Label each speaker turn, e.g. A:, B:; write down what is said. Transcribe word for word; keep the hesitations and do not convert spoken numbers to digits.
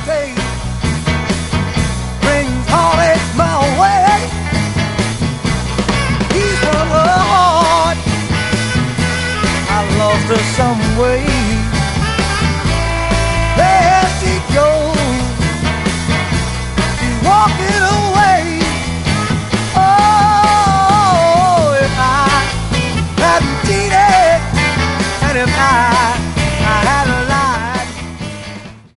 A: day brings heartache my way. He's from the heart. I lost her some way.